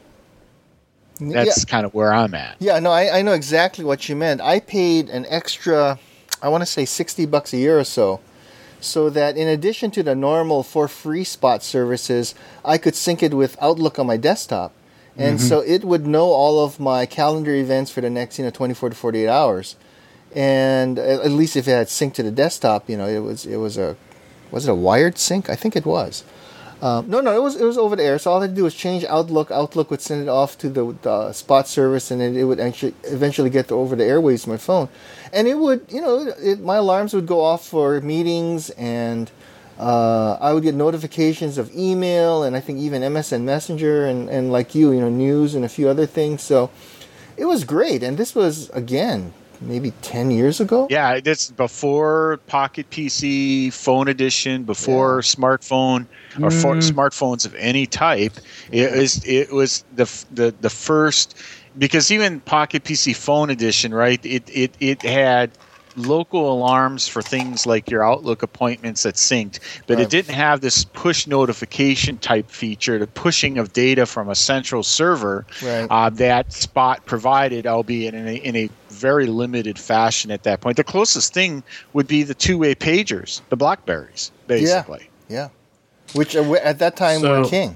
That's kind of where I'm at. Yeah, no, I know exactly what you meant. I paid an extra, I want to say $60 a year or so that in addition to the normal for free Spot services, I could sync it with Outlook on my desktop. And so it would know all of my calendar events for the next 24 to 48 hours. And at least if it had synced to the desktop, it was it a wired sync? I think it was. No, it was over the air. So all I had to do was change Outlook. Outlook would send it off to the Spot service, and then it would actually eventually get over the airwaves to my phone. And it would, my alarms would go off for meetings, and I would get notifications of email, and I think even MSN Messenger, and like news and a few other things. So it was great. And this was, again, maybe 10 years ago? Yeah, that's before Pocket PC, Phone Edition, before smartphone or smartphones of any type. It was the first, because even Pocket PC Phone Edition, right? It had local alarms for things like your Outlook appointments that synced, but it didn't have this push notification type feature, the pushing of data from a central server that Spot provided, albeit in a very limited fashion at that point. The closest thing would be the two-way pagers, the BlackBerries, basically. Yeah. Which at that time were king.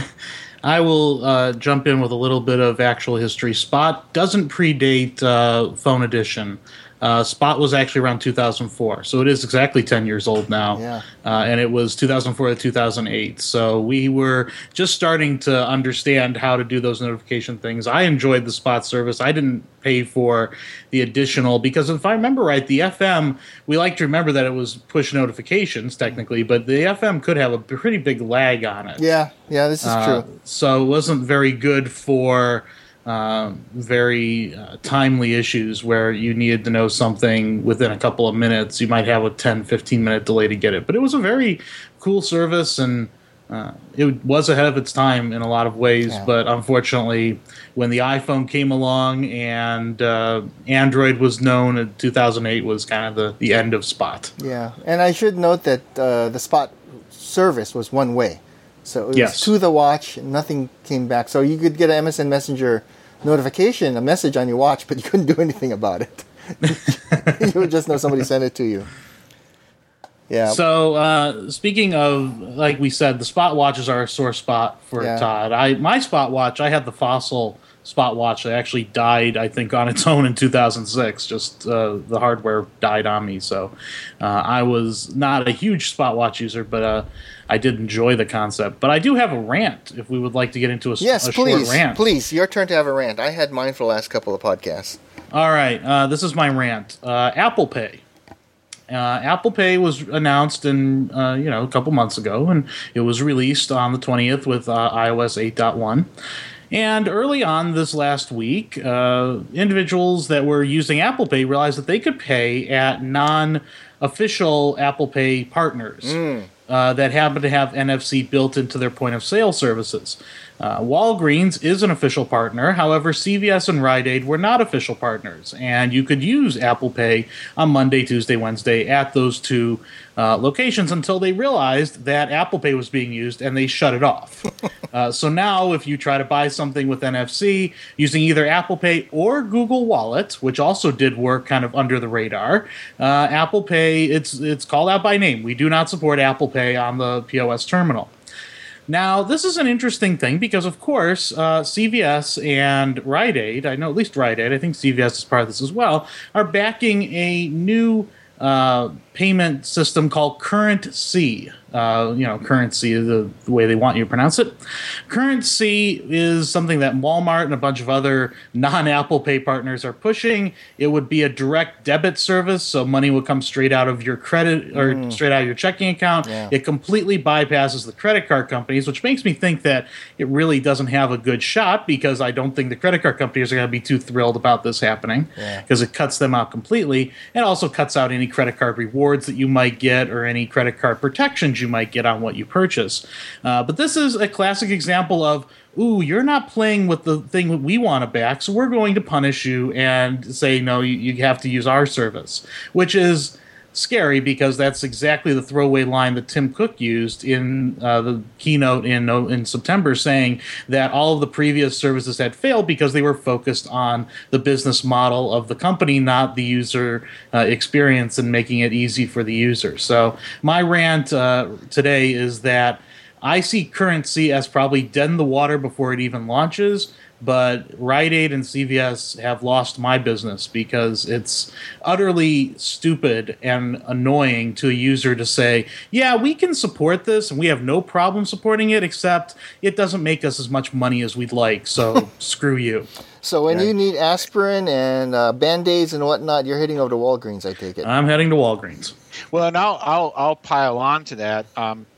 I will jump in with a little bit of actual history. Spot doesn't predate Phone Edition. Spot was actually around 2004, so it is exactly 10 years old now. Yeah. And it was 2004 to 2008. So we were just starting to understand how to do those notification things. I enjoyed the Spot service. I didn't pay for the additional, because if I remember right, the FM, we like to remember that it was push notifications technically, but the FM could have a pretty big lag on it. Yeah, this is true. So it wasn't very good for very timely issues where you needed to know something within a couple of minutes. You might have a 10, 15-minute delay to get it. But it was a very cool service, and it was ahead of its time in a lot of ways. Yeah. But unfortunately, when the iPhone came along and Android was known in 2008 was kind of the end of Spot. Yeah, and I should note that the Spot service was one way. So it was to the watch, nothing came back. So you could get an MSN Messenger notification, a message on your watch, but you couldn't do anything about it. You would just know somebody sent it to you. Yeah. So speaking of, like we said, the Spot watches are a sore spot for Todd. My Spot watch, I had the Fossil Spot watch that actually died, I think, on its own in 2006. Just the hardware died on me. So I was not a huge Spot watch user, but I did enjoy the concept. But I do have a rant if we would like to get into a short rant. Please, your turn to have a rant. I had mine for the last couple of podcasts. All right, this is my rant. Apple Pay. Apple Pay was announced in a couple months ago, and it was released on the 20th with iOS 8.1. And early on this last week, individuals that were using Apple Pay realized that they could pay at non-official Apple Pay partners that happen to have NFC built into their point-of-sale services. Walgreens is an official partner. However, CVS and Rite Aid were not official partners, and you could use Apple Pay on Monday, Tuesday, Wednesday at those two locations until they realized that Apple Pay was being used and they shut it off. So now if you try to buy something with NFC using either Apple Pay or Google Wallet, which also did work kind of under the radar, Apple Pay, it's called out by name. We do not support Apple Pay on the POS terminal. Now, this is an interesting thing because, of course, CVS and Rite Aid, I know at least Rite Aid, I think CVS is part of this as well, are backing a new payment system called Currency. Currency is the way they want you to pronounce it. Currency is something that Walmart and a bunch of other non-Apple Pay partners are pushing. It would be a direct debit service, so money would come straight out of your credit or straight out of your checking account. Yeah. It completely bypasses the credit card companies, which makes me think that it really doesn't have a good shot because I don't think the credit card companies are going to be too thrilled about this happening because it cuts them out completely. It also cuts out any credit card rewards that you might get or any credit card protections you might get on what you purchase. But this is a classic example of, you're not playing with the thing that we want to back, so we're going to punish you and say, no, you have to use our service, which is scary because that's exactly the throwaway line that Tim Cook used in the keynote in September, saying that all of the previous services had failed because they were focused on the business model of the company, not the user experience and making it easy for the user. So my rant today is that I see Currency as probably dead in the water before it even launches, but Rite Aid and CVS have lost my business because it's utterly stupid and annoying to a user to say, yeah, we can support this and we have no problem supporting it, except it doesn't make us as much money as we'd like, so screw you. So when you need aspirin and Band-Aids and whatnot, you're heading over to Walgreens, I take it. I'm heading to Walgreens. Well, and I'll pile on to that.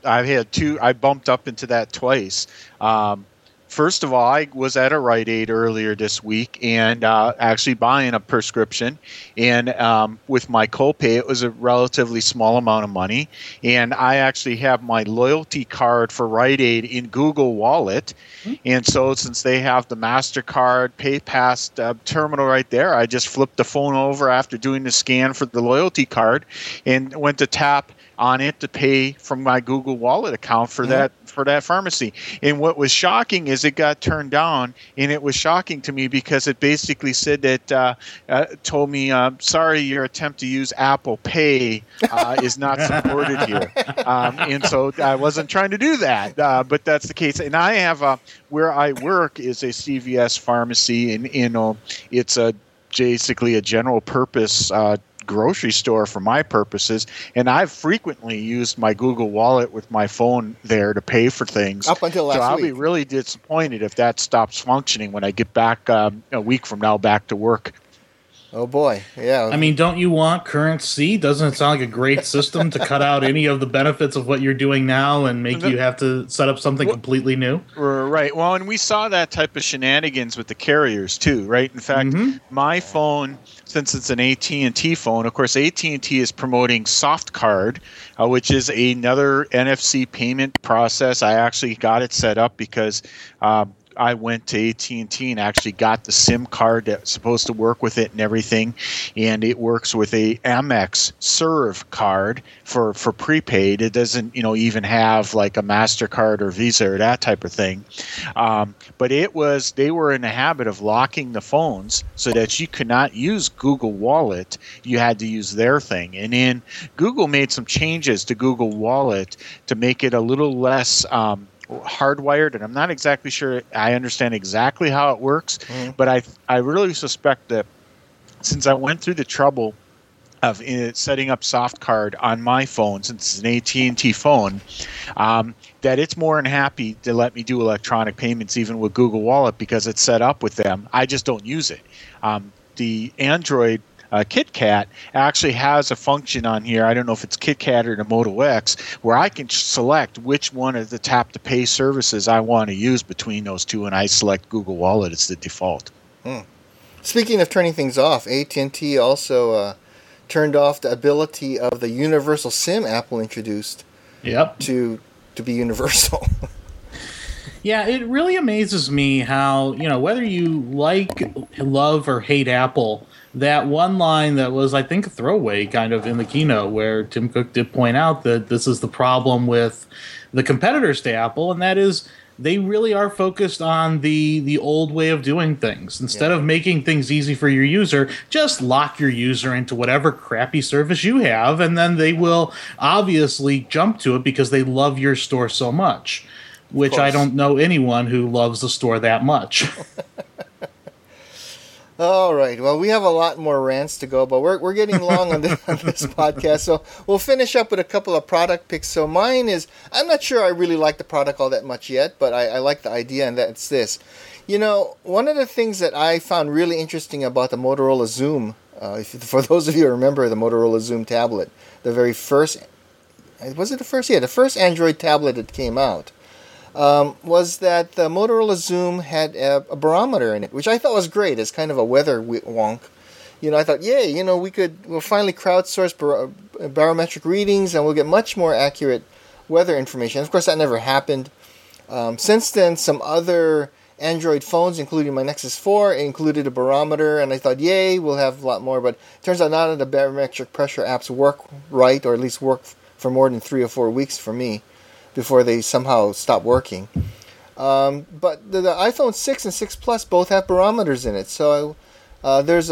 I bumped up into that twice. First of all, I was at a Rite Aid earlier this week and actually buying a prescription. And with my copay, it was a relatively small amount of money. And I actually have my loyalty card for Rite Aid in Google Wallet. And so since they have the MasterCard PayPass terminal right there, I just flipped the phone over after doing the scan for the loyalty card and went to tap on it to pay from my Google Wallet account for that pharmacy. And what was shocking is it got turned down, and it was shocking to me because it basically said that told me, sorry, your attempt to use Apple Pay is not supported here. And so I wasn't trying to do that, but that's the case. And I have where I work is a CVS pharmacy, and it's a basically a general purpose grocery store for my purposes, and I've frequently used my Google Wallet with my phone there to pay for things. Up until last week. So I'll week. be really disappointed if that stops functioning when I get back a week from now back to work. Oh boy, yeah. I mean, don't you want currency? Doesn't it sound like a great system to cut out any of the benefits of what you're doing now and make you have to set up something completely new? Right. Well, and we saw that type of shenanigans with the carriers too, right? In fact, my phone, since it's an AT&T phone, of course, AT&T is promoting SoftCard, which is another NFC payment process. I actually got it set up because I went to AT&T and actually got the SIM card that's supposed to work with it and everything, and it works with a Amex Serve card for prepaid. It doesn't, even have like a MasterCard or Visa or that type of thing. But they were in the habit of locking the phones so that you could not use Google Wallet. You had to use their thing. And then Google made some changes to Google Wallet to make it a little less hardwired, and I'm not exactly sure I understand exactly how it works, but I really suspect that since I went through the trouble of setting up SoftCard on my phone, since it's an AT&T phone, that it's more than happy to let me do electronic payments even with Google Wallet because it's set up with them. I just don't use it. The Android KitKat actually has a function on here. I don't know if it's KitKat or the Moto X, where I can select which one of the tap to pay services I want to use between those two, and I select Google Wallet as the default. Speaking of turning things off, AT&T also turned off the ability of the universal SIM Apple introduced. Yep. To be universal. Yeah, it really amazes me how, whether you love or hate Apple, that one line that was, I think, a throwaway kind of in the keynote where Tim Cook did point out that this is the problem with the competitors to Apple, and that is they really are focused on the old way of doing things. Instead of making things easy for your user, just lock your user into whatever crappy service you have, and then they will obviously jump to it because they love your store so much, which I don't know anyone who loves the store that much. All right. Well, we have a lot more rants to go, but we're getting long on this podcast, so we'll finish up with a couple of product picks. So mine is, I'm not sure I really like the product all that much yet, but I like the idea, and that's this. One of the things that I found really interesting about the Motorola Xoom, for those of you who remember the Motorola Xoom tablet, the very first, was it the first? Yeah, the first Android tablet that came out. Was that the Motorola Xoom had a barometer in it, which I thought was great as kind of a weather wonk. I thought, we'll finally crowdsource barometric readings and we'll get much more accurate weather information. Of course, that never happened. Since then, some other Android phones, including my Nexus 4, included a barometer, and I thought, yay, we'll have a lot more. But it turns out none of the barometric pressure apps work right, or at least work for more than 3 or 4 weeks for me, before they somehow stop working. But the iPhone 6 and 6 Plus both have barometers in it, so there's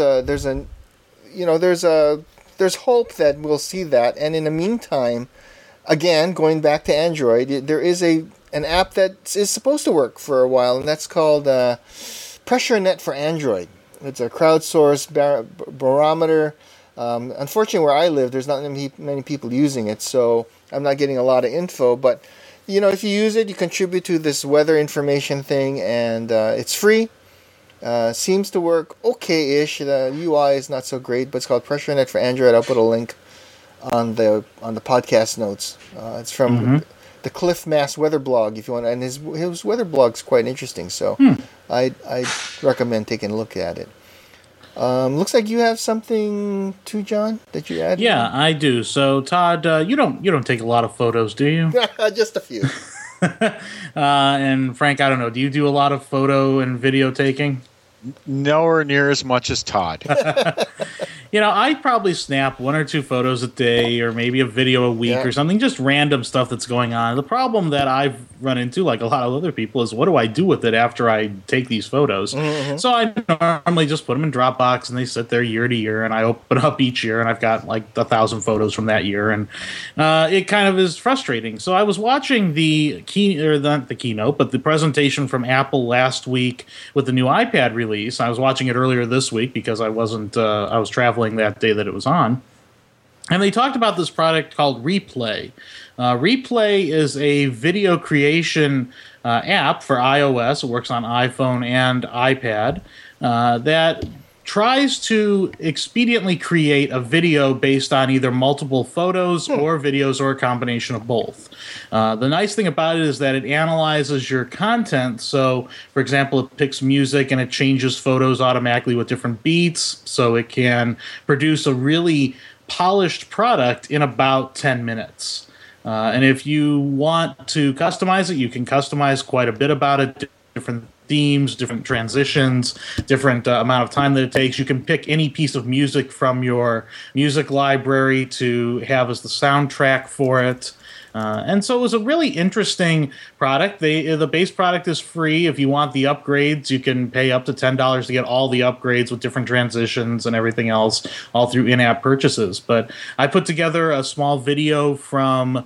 hope that we'll see that. And in the meantime, again, going back to Android, there is an app that is supposed to work for a while, and that's called PressureNet for Android. It's a crowdsourced barometer. Unfortunately, where I live, there's not many people using it, so I'm not getting a lot of info. But if you use it, you contribute to this weather information thing, and it's free. Seems to work okay-ish. The UI is not so great, but it's called PressureNet for Android. I'll put a link on the podcast notes. It's from the Cliff Mass weather blog, if you want, and his weather blog's quite interesting. So I recommend taking a look at it. Looks like you have something too, John, that you added. Yeah, I do. So, Todd, you don't take a lot of photos, do you? Just a few. And Frank, I don't know. Do you do a lot of photo and video taking? Nowhere near as much as Todd. I probably snap 1 or 2 photos a day, or maybe a video a week or something, just random stuff that's going on. The problem that I've run into, like a lot of other people, is what do I do with it after I take these photos? Mm-hmm. So I normally just put them in Dropbox, and they sit there year to year, and I open up each year, and I've got like 1,000 photos from that year, and it kind of is frustrating. So I was watching the not the keynote, but the presentation from Apple last week with the new iPad release. I was watching it earlier this week because I was traveling that day that it was on. And they talked about this product called Replay. Replay is a video creation app for iOS. It works on iPhone and iPad that tries to expediently create a video based on either multiple photos or videos or a combination of both. The nice thing about it is that it analyzes your content. So, for example, it picks music and it changes photos automatically with different beats, so it can produce a really polished product in about 10 minutes. And if you want to customize it, you can customize quite a bit about it, different themes, different transitions, different amount of time that it takes. You can pick any piece of music from your music library to have as the soundtrack for it. And so it was a really interesting product. The base product is free. If you want the upgrades, you can pay up to $10 to get all the upgrades with different transitions and everything else, all through in-app purchases. But I put together a small video from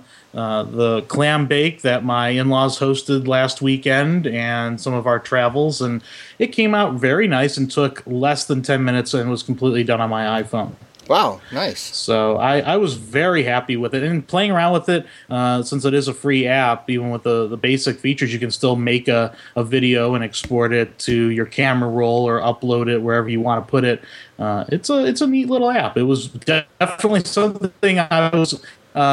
the clam bake that my in-laws hosted last weekend and some of our travels, and it came out very nice and took less than 10 minutes and was completely done on my iPhone. Wow, nice. So I was very happy with it. And playing around with it, since it is a free app, even with the basic features, you can still make a video and export it to your camera roll or upload it wherever you want to put it. It's a neat little app. It was definitely something I was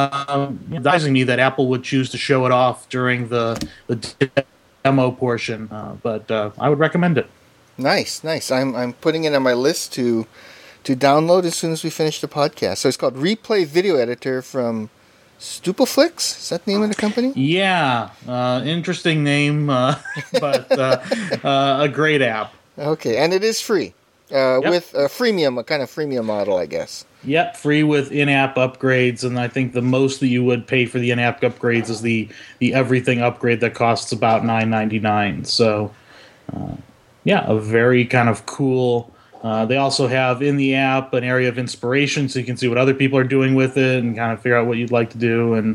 advising me that Apple would choose to show it off during the demo portion. But I would recommend it. Nice. I'm putting it on my list to download as soon as we finish the podcast. So it's called Replay Video Editor from Stupaflix? Is that the name of the company? Yeah. Interesting name, but a great app. Okay, and it is free with a kind of freemium model, I guess. Yep, free with in-app upgrades, and I think the most that you would pay for the in-app upgrades is the everything upgrade that costs about $9.99. So, a very kind of cool. They also have in the app an area of inspiration, so you can see what other people are doing with it and kind of figure out what you'd like to do. And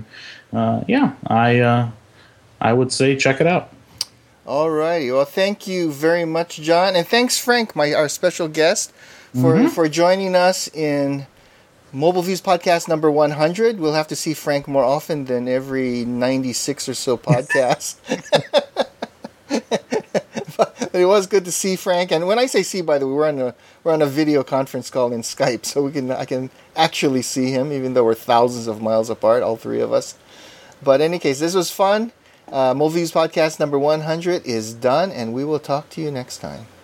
I would say check it out. All righty. Well, thank you very much, John, and thanks, Frank, our special guest, for joining us in Mobile Views Podcast number 100. We'll have to see Frank more often than every 96 or so podcasts. But it was good to see Frank, and when I say see, by the way, we're on a video conference call in Skype, so I can actually see him, even though we're thousands of miles apart, all three of us. But in any case, this was fun. Mobile Views Podcast number 100 is done, and we will talk to you next time.